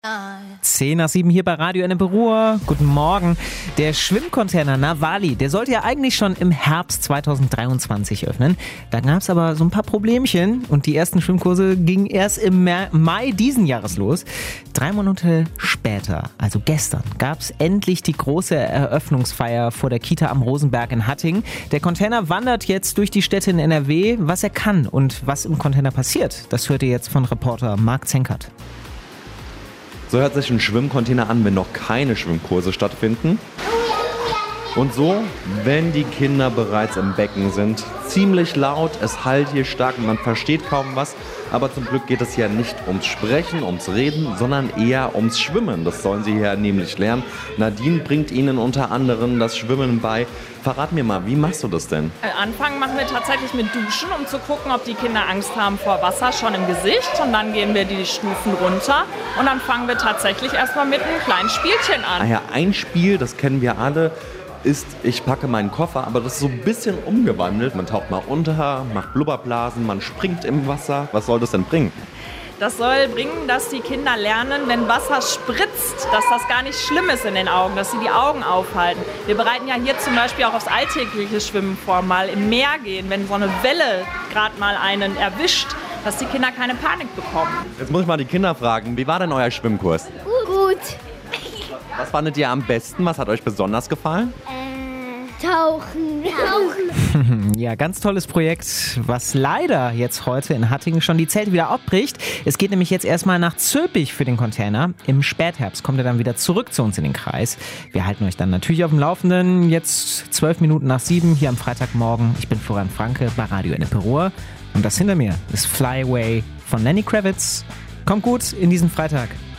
10 nach 7 hier bei Radio Ennepe Ruhr. Guten Morgen. Der Schwimmcontainer Nawali, der sollte ja eigentlich schon im Herbst 2023 öffnen. Da gab es aber so ein paar Problemchen und die ersten Schwimmkurse gingen erst im Mai diesen Jahres los. 3 Monate später, also gestern, gab es endlich die große Eröffnungsfeier vor der Kita am Rosenberg in Hattingen. Der Container wandert jetzt durch die Städte in NRW. Was er kann und was im Container passiert, das hört ihr jetzt von Reporter Marc Zenkert. So hört sich ein Schwimmcontainer an, wenn noch keine Schwimmkurse stattfinden. Und so, wenn die Kinder bereits im Becken sind, ziemlich laut, es hallt hier stark und man versteht kaum was. Aber zum Glück geht es hier nicht ums Sprechen, ums Reden, sondern eher ums Schwimmen. Das sollen sie hier nämlich lernen. Nadine bringt ihnen unter anderem das Schwimmen bei. Verrat mir mal, wie machst du das denn? Anfangen machen wir tatsächlich mit Duschen, um zu gucken, ob die Kinder Angst haben vor Wasser schon im Gesicht. Und dann gehen wir die Stufen runter und dann fangen wir tatsächlich erstmal mit einem kleinen Spielchen an. Ja, ein Spiel, das kennen wir alle, ist, ich packe meinen Koffer, aber das ist so ein bisschen umgewandelt. Man taucht mal unter, macht Blubberblasen, man springt im Wasser. Was soll das denn bringen? Das soll bringen, dass die Kinder lernen, wenn Wasser spritzt, dass das gar nicht schlimm ist in den Augen, dass sie die Augen aufhalten. Wir bereiten ja hier zum Beispiel auch aufs alltägliche Schwimmen vor, mal im Meer gehen, wenn so eine Welle gerade mal einen erwischt, dass die Kinder keine Panik bekommen. Jetzt muss ich mal die Kinder fragen, wie war denn euer Schwimmkurs? Gut. Was fandet ihr am besten? Was hat euch besonders gefallen? Tauchen. Ja, ganz tolles Projekt, was leider jetzt heute in Hattingen schon die Zelte wieder abbricht. Es geht nämlich jetzt erstmal nach Zülpich für den Container. Im Spätherbst kommt er dann wieder zurück zu uns in den Kreis. Wir halten euch dann natürlich auf dem Laufenden. Jetzt 12 Minuten nach 7 hier am Freitagmorgen. Ich bin Florian Franke bei Radio Ennepe Ruhr. Und das hinter mir ist Fly Away von Lenny Kravitz. Kommt gut in diesen Freitag.